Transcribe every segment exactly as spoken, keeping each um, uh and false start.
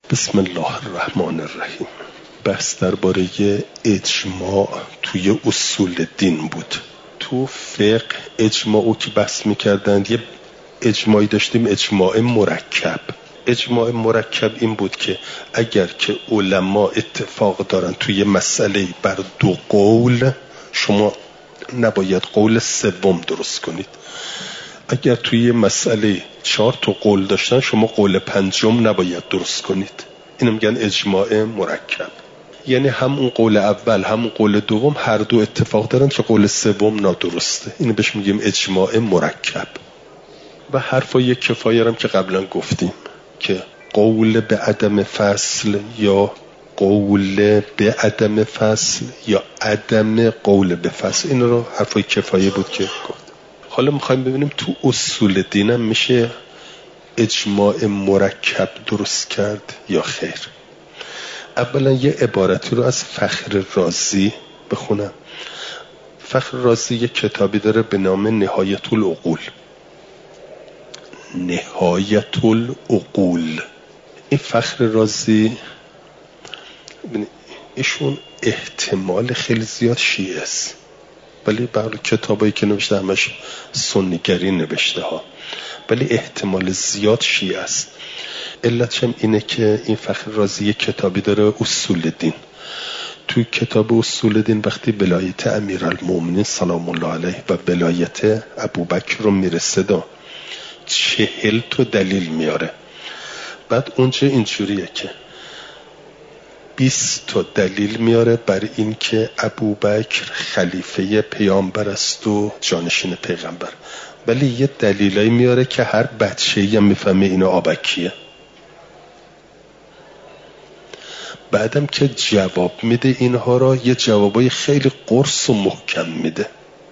بسم الله الرحمن الرحیم. بحث درباره اجماع توی اصول دین بود. تو فقه اجماعو که بحث میکردند یه اجماعی داشتیم، اجماع مرکب. اجماع مرکب این بود که اگر که علما اتفاق دارن توی مسئله بر دو قول، شما نباید قول سوم درست کنید. اگر توی مسئله چهار تا قول داشتن، شما قول پنجم نباید درست کنید. اینو میگن اجماع مرکب. یعنی هم اون قول اول هم اون قول دوم هر دو اتفاق دارن که قول سوم نادرسته. اینو بهش میگیم اجماع مرکب. و حرفای کفایه هم که قبلا گفتیم که قول به عدم فصل یا قول به عدم فصل یا عدم قول به فصل، این رو حرفای کفایه بود که گفت. حالا میخوایم ببینیم تو اصول دینم میشه اجماع مرکب درست کرد یا خیر. اولا یه عبارتی رو از فخر رازی بخونم. فخر رازی یه کتابی داره به نام نهایت العقول. نهایت العقول. این فخر رازی ایشون احتمال خیلی زیاد شیعه است، ولی برای کتابایی که نوشته همش سنیگری نوشته ها، ولی احتمال زیاد شیعه است. علتش هم اینه که این فخر رازی یک کتابی داره اصول دین. توی کتاب اصول دین وقتی ولایت امیرالمومنین سلام الله علیه و ولایت ابوبکر رو میرسه دا چهل تا دلیل میاره. بعد اونجا اینجوریه که بیست تا دلیل میاره بر این که ابوبکر خلیفه پیامبر است و جانشین پیغمبر، ولی یه دلیلایی میاره که هر بچه‌ای هم میفهمه اینو آبکیه. بعدم که جواب میده اینها را، یه جوابای خیلی قرص و محکم میده.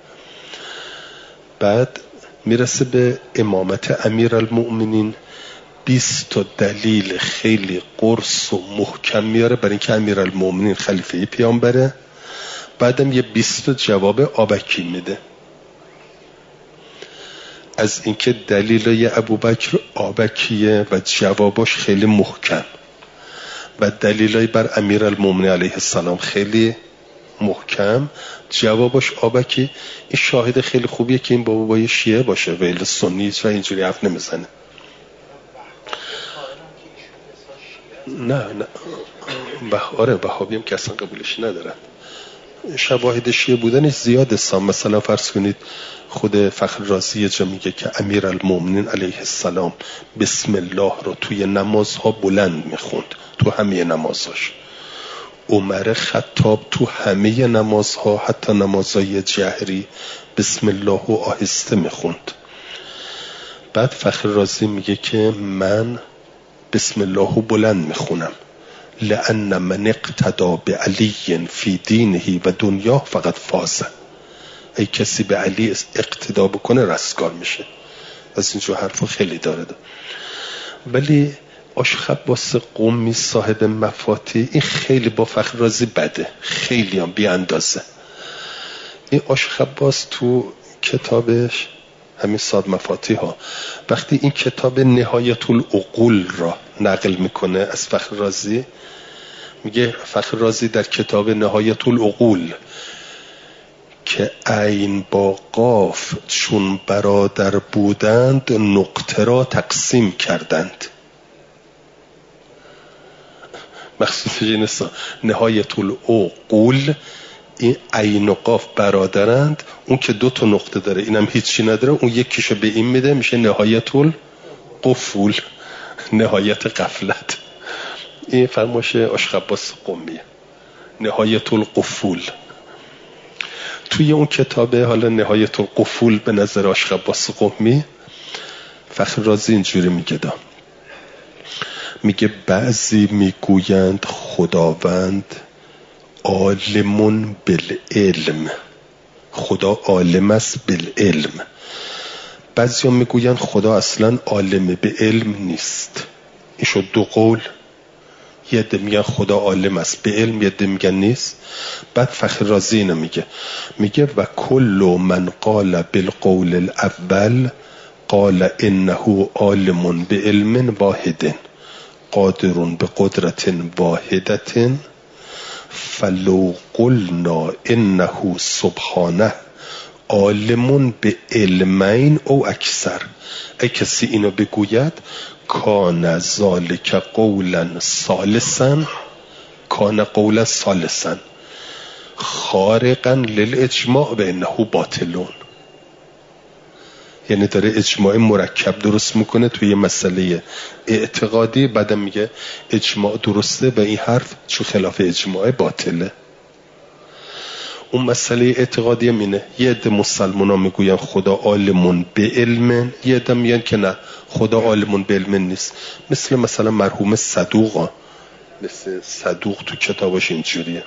بعد میرسه به امامت امیرالمؤمنین، بیست تا دلیل خیلی قرص و محکم میاره برای اینکه امیرالمؤمنین خلیفه پیامبره. بعدم یه بیست تا جواب آبکی میده از اینکه دلیلای ابوبکر آبکیه و جواباش خیلی محکم و دلیلای بر امیرالمؤمنین علیه السلام خیلی محکم، جواباش آبکی. این شاهد خیلی خوبیه که این بابا با شیعه باشه، ولی سنی و اینجوری حرف نمیزنه. نه نه آره، وهابی هم که اصلا قبولش ندارن. شواهد شیعه بودنش زیاده سام. مثلا فرض کنید خود فخر رازی جا میگه که امیرالمؤمنین علیه السلام بسم الله رو توی نمازها بلند میخوند، تو همه نمازاش. عمر خطاب تو همه نمازها حتی نمازهای جهری بسم الله رو آهسته میخوند. بعد فخر رازی میگه که من بسم الله رو بلند میخونم، لأن من اقتدا بعلی فی دینه و دنیا فقط فازه. ای کسی به علی اقتدا بکنه رستگار میشه. از اینجا حرفو خیلی داره ده. ولی آشخباس قومی صاحب مفاتیح این خیلی با فخر رازی بده، خیلی هم بی اندازه. این آشخباس تو کتابش همین صاد مفاتیح ها وقتی این کتاب نهایت العقول را نقل میکنه از فخر رازی، میگه فخر رازی در کتاب نهایت العقول که عین با قاف چون برادر بودند نقطه را تقسیم کردند. مخصوص جنسا نهایت العقول، این عین و قاف برادرند، اون که دو تا نقطه داره اینم هیچی نداره، اون یکیشو به این میده میشه نهایت القفول، نهایت غفلت. این فرمایش آشخباس قمیه، نهایت القفول. توی اون کتابه حالا نهایت القفول به نظر آشخباس قمی، فخر رازی اینجوری میگه دا میگه بعضی میگویند خداوند عالمون بالعلم، خدا عالم است بالعلم. بعضی هم میگویند خدا اصلا عالم به علم نیست. این شد دو قول. یه ده میگن خدا عالم است به علم، یه ده میگن نیست. بعد فخر رازی اینو میگه میگه و کل من قال بالقول الاول قال انه عالم به علم واحد. قادرون به قدرت واحدت فلو قلنا انه سبحانه عالمون به علمین او اکثر. ای کسی اینو بگوید کان ذالک قولا ثالثا کان قولا ثالثا خارقا للاجماع و انه باطلون. یعنی داره اجماع مرکب درست میکنه توی مسئله اعتقادی، بعدم میگه اجماع درسته و این حرف چون خلاف اجماع باطله. اون مسئله اعتقادی هم اینه، یه عده مسلمان ها میگوین خدا عالمون به علم، یه عده میگن که نه خدا عالمون به علم نیست. مثل مثلا مرحوم صدوق ها. مثل صدوق تو کتابش اینجوریه.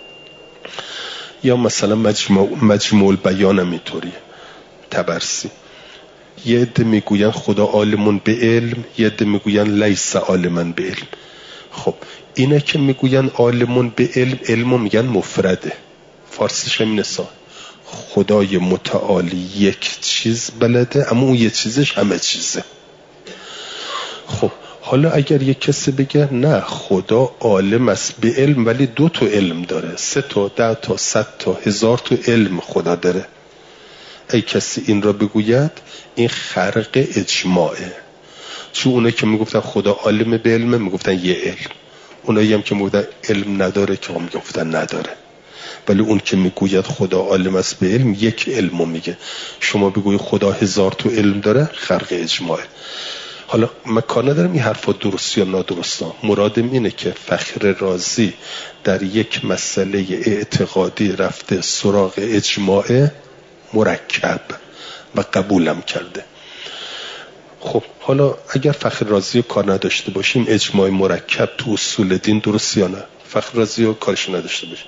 یا مثلا مجموع, مجموع البیان هم اینطوریه طبرسی. یه عده میگوین خدا عالمون به علم، یه عده میگوین لیس عالمن به علم. خب اینه که میگوین عالمون به علم، علمو میگن مفرده، فارسیش همینه سا خدای متعالی یک چیز بلده اما اون یک چیزش همه چیزه. خب حالا اگر یک کسی بگه نه خدا عالم است به علم ولی دو تا علم داره، سه تا، ده تا، صد تا، هزار تا علم خدا داره، ای کسی این را بگوید این خرق اجماعه. چون اونه که میگفتن خدا عالم به علم میگفتن یه علم، اونایی هم که میگفتن علم نداره که هم میگفتن نداره. ولی اون که میگوید خدا عالم است به علم یک علمو میگه. شما بگوی خدا هزار تا علم داره خرق اجماعه. حالا من کار ندارم این حرفا درست یا نادرسته، مرادم اینه که فخر رازی در یک مسئله اعتقادی رفته سراغ اجماع مرکب و قبولم کرده. خب حالا اگر فخر رازی رو کار نداشته باشیم اجماع مرکب تو اصول دین درست یا نه؟ فخر رازی رو کارش نداشته باشیم.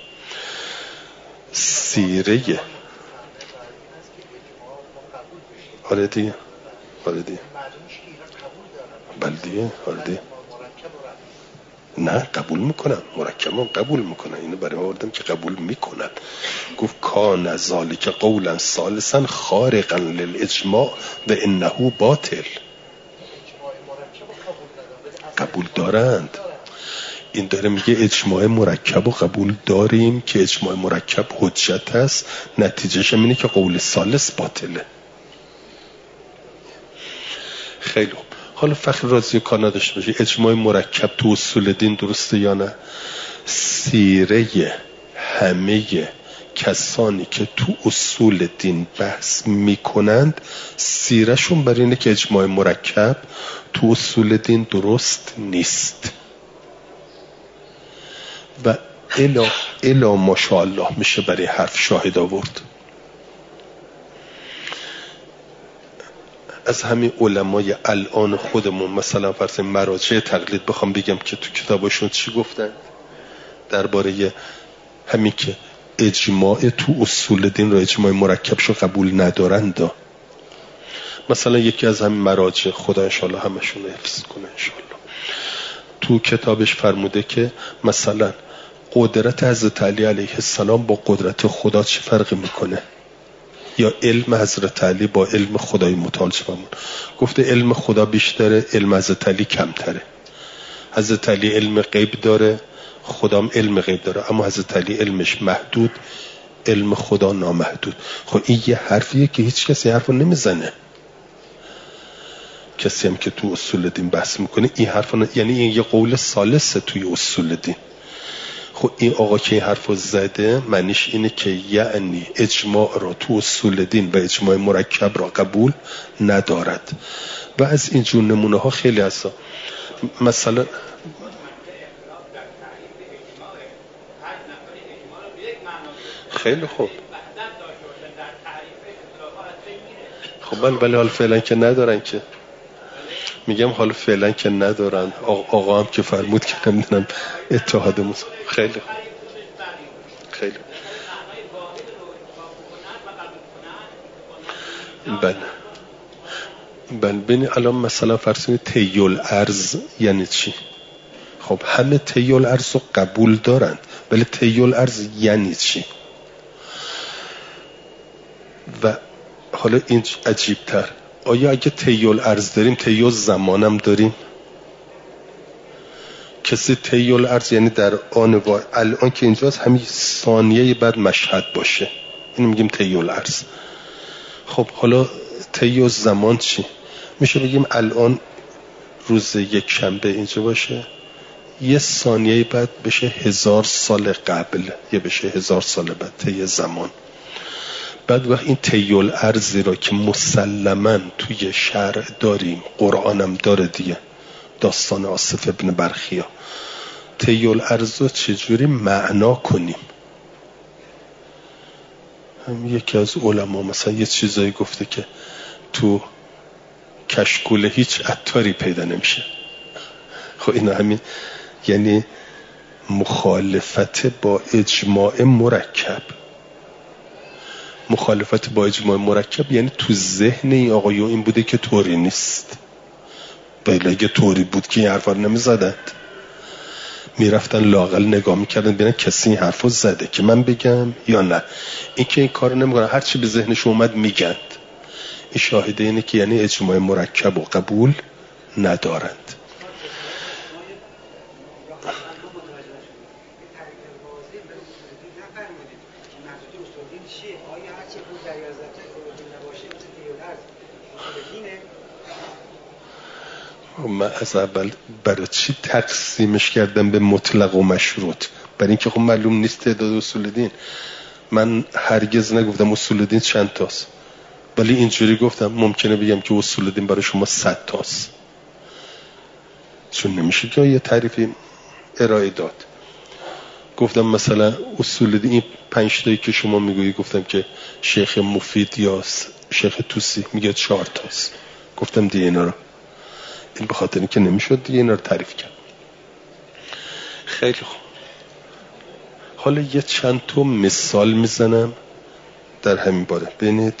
سیره آره دیگه آره دیگه بله دیگه آره دیگه نه قبول میکنن، مرکبان قبول میکنن. اینو برای آوردم که قبول میکنن. گفت کان ذالک قولا ثالثا خارقا للاجماع و انه باطل. قبول دارند. این داره میگه اجماع مرکب و قبول داریم که اجماع مرکب حجت است، نتیجهش اینه که قول ثالث باطله. خیلی خوب. حالا فخر رازی کار نداشته باشه اجماع مرکب تو اصول دین درسته یا نه؟ سیره همه کسانی که تو اصول دین بحث میکنند سیرشون بر اینه که اجماع مرکب تو اصول دین درست نیست و الا الا ماشاءالله میشه برای حرف شاهد آورد. از همین علمای الان خودمون مثلا فرض مراجع تقلید بخوام بگم که تو کتابشون چی گفتن درباره همین که اجماع تو اصول دین رو اجماع مرکبشو قبول ندارند. مثلا یکی از همین مراجع خدا انشالله همشون حفظ کنه انشالله تو کتابش فرموده که مثلا قدرت حضرت علی علیه السلام با قدرت خدا چه فرقی میکنه، یا علم حضرت علی با علم خدای متعال چه فرقی. گفته علم خدا بیشتره، علم حضرت علی کمتره. حضرت علی علم غیب داره، خدام علم غیب داره، اما حضرت علی علمش محدود، علم خدا نامحدود. خب این یه حرفیه که هیچ کسی حرفو نمیزنه. کسی هم که تو اصول دین بحث میکنه این حرفو، یعنی این یه قول ثالثه توی اصول دین. خب این آقا که این حرفو زده معنیش اینه که یعنی اجماع را تو اصول دین و اجماع مرکب را قبول ندارد. و از این جور نمونه ها خیلی هست. مثلا خیلی خوب خب بله بله حال فعلا که ندارن که میگم حال فعلا که ندارن. آقا هم که فرمود که نمیدونم اتحاد موسیقی. خیلی خوب خیلی بله بله ببین الان مثلا فرض کنید تیول ارز یعنی چی؟ خب همه تیول ارز رو قبول دارن ولی تیول ارز یعنی چی؟ و حالا این عجیب تر، آیا اگه تیول ارز داریم تیول زمانم داریم؟ کسی طی الارض یعنی در آن و الان که اینجاست همین ثانیه بعد مشهد باشه، اینو میگیم طی الارض. خب حالا طی زمان چی؟ میشه بگیم الان روز یک شنبه اینجا باشه، یه ثانیه بعد بشه هزار سال قبل، یه بشه هزار سال بعد، طی زمان. بعد وقت این طی الارضی را که مسلماً توی شرع داریم، قرآنم داره دیگه، داستان آصف ابن برخیا، طی الارض رو چجوری معنا کنیم؟ هم یکی از علما مثلا یه چیزایی گفته که تو کشکول هیچ عطاری پیدا نمیشه. خب اینا همین یعنی مخالفت با اجماع مرکب. مخالفت با اجماع مرکب یعنی تو ذهن این آقایون این بوده که طوری نیست. بله اگه طوری بود که این حرفا رو نمیزدند، میرفتن لااقل نگاه میکردن ببینن کسی این حرفو زده که من بگم یا نه. این که این کارو نمیکنن، هر چی به ذهنش اومد میگند. این شاهده اینه که یعنی اجماع مرکب و قبول ندارند. من از اول برای چی تقسیمش کردم به مطلق و مشروط؟ برای اینکه خب معلوم نیست تعداد اصول دین. من هرگز نگفتم اصول دین چند تاست، ولی اینجوری گفتم ممکنه بگم که اصول دین برای شما صد تاست، چون نمیشه که یه تعریفی ارائه داد. گفتم مثلا اصول دین این پنج تایی که شما میگویی، گفتم که شیخ مفید یا شیخ توسی میگه چهار تاست. گفتم دیگه اینا رو، این به خاطر اینکه نمیشد دیگه اینا رو تعریف کرد. خیلی خوب، حالا یه چند تا مثال میزنم در همین باره. ببینید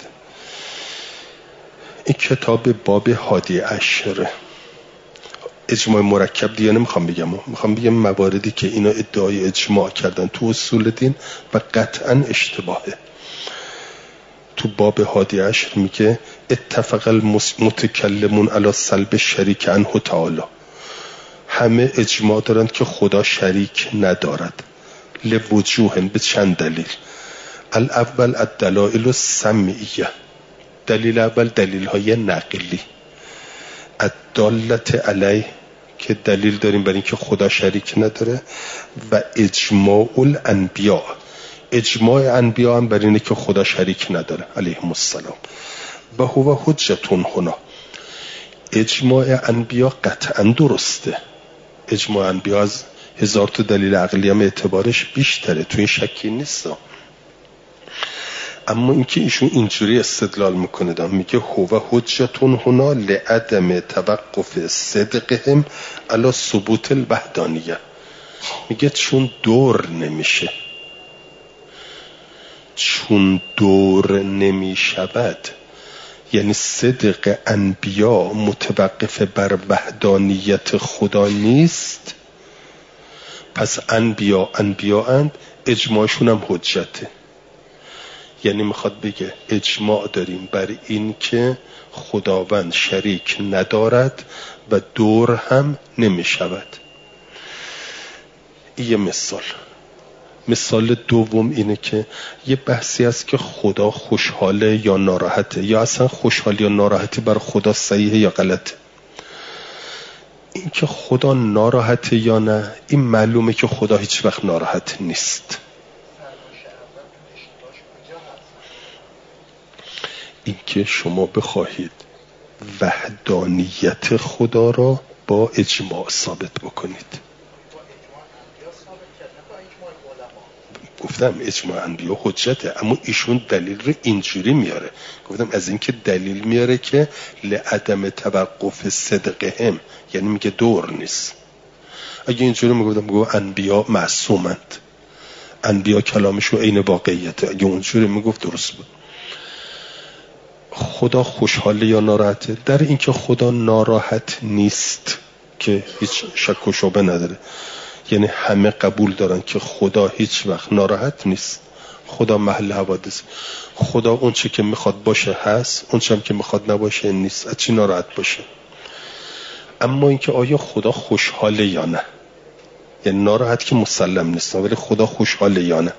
این کتاب باب هادی عشره، اجماع مرکب دیگه نمیخوام بگم، میخوام بگم مواردی که اینا ادعای اجماع کردن تو اصول دین و قطعا اشتباهه. تو باب هادی عشر میگه اتفق المتکلمون علی سلب شریک عنه تعالی، همه اجماع دارند که خدا شریک ندارد. لوجوه، به چند دلیل. الاول الدلائل السمعیه، دلیل اول دلیل های نقلی، الدالة علیه که دلیل داریم برای اینکه خدا شریک نداره، و اجماع الانبیاء، اجماع انبیاء هم برای اینه که خدا شریک نداره علیهم السلام. و هو حجتون هنا، اجماع انبیاء قطعا درسته. اجماع انبیاء از هزار تا دلیل عقلی هم اعتبارش بیشتره، تو این شکی نیست. اما اینکه ایشون اینجوری استدلال میکنه دام میگه هو حجتون هنا لعدم توقف صدقهم علی ثبوت الوحدانیه، میگه چون دور نمیشه، چون دور نمیشود، یعنی صدق انبیا متوقف بر وحدانیت خدا نیست، پس انبیا انبیا اند، اجماعشون هم حجته. یعنی میخواد بگه اجماع داریم بر این که خداوند شریک ندارد و دور هم نمیشود. یه مثال. مثال دوم اینه که یه بحثی هست که خدا خوشحاله یا ناراحته، یا اصلا خوشحالی یا ناراحتی بر خدا صحیحه یا غلطه. این که خدا ناراحته یا نه، این معلومه که خدا هیچ وقت ناراحت نیست. این که شما بخواهید وحدانیت خدا را با اجماع ثابت بکنید، گفتم اجماع انبیا حجته، اما ایشون دلیل رو اینجوری میاره. گفتم از اینکه دلیل میاره که لعدم توقف صدقهم، یعنی میگه دور نیست. اگه اینجوری میگفتم میگه انبیا معصومند، انبیا کلامشو عین واقعیته، اگه اونجوری میگفت درست بود. خدا خوشحاله یا ناراحته؟ در اینکه خدا ناراحت نیست که هیچ شک و شبهه نداره، یعنی همه قبول دارن که خدا هیچ وقت ناراحت نیست. خدا محل حوادث، خدا اون چه که میخواد باشه هست، اون چه هم که میخواد نباشه نیست. از چی ناراحت باشه؟ اما اینکه آیا خدا خوشحاله یا نه، یعنی ناراحت که مسلم نیستم، ولی خدا خوشحاله یا نه.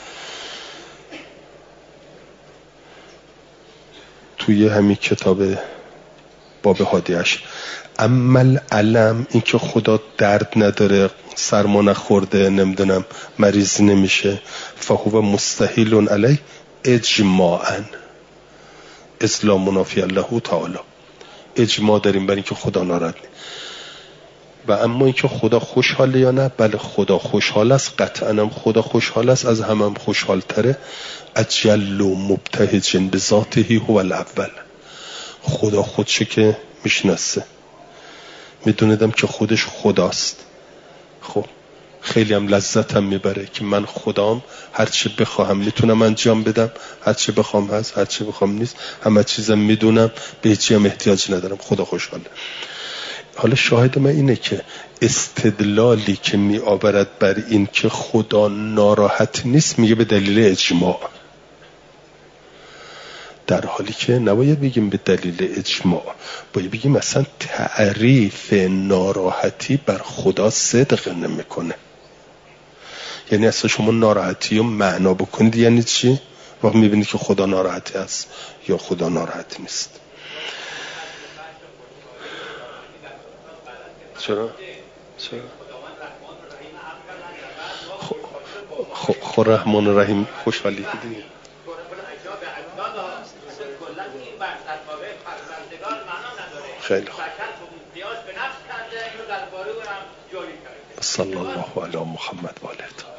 توی همین کتاب باب هادیش عمل علم، این که خدا درد نداره، سرما نخورده، نمیدونم مریض نمیشه، فهو مستحیل علی اجماعا اسلام منافی الله تعالی. اجماع داریم برای اینکه خدا ناراحت نیست. و اما اینکه خدا خوشحاله یا نه، بله خدا خوشحال است، قطعا هم خدا خوشحال است، از همه هم خوشحال تره. اجل و مبتهج به ذاته هو الاول. خدا خودشه که میشناسه، میدونیدم که خودش خداست. خب خیلی هم لذتم میبره که من خدام، هرچی بخواهم میتونم انجام بدم، هرچی بخوام هست، هرچی بخوام نیست، همه چیزم میدونم، به هیچی هم احتیاج ندارم. خدا خوشحاله. حالا شاهد من اینه که استدلالی که می آورد بر این که خدا ناراحت نیست میگه به دلیل اجماع، در حالی که نباید بگیم به دلیل اجماع، باید بگیم مثلا تعریف ناراحتی بر خدا صدق نمیکنه. یعنی اصلا شما ناراحتی رو معنا بکنید یعنی چی؟ وقت میبینید که خدا ناراحتی است یا خدا ناراحت نیست. چرا؟ چرا؟ خب خب رحمان و رحیم خوشحالی دیگه. خیلی خوب. صلی الله علی محمد و آله.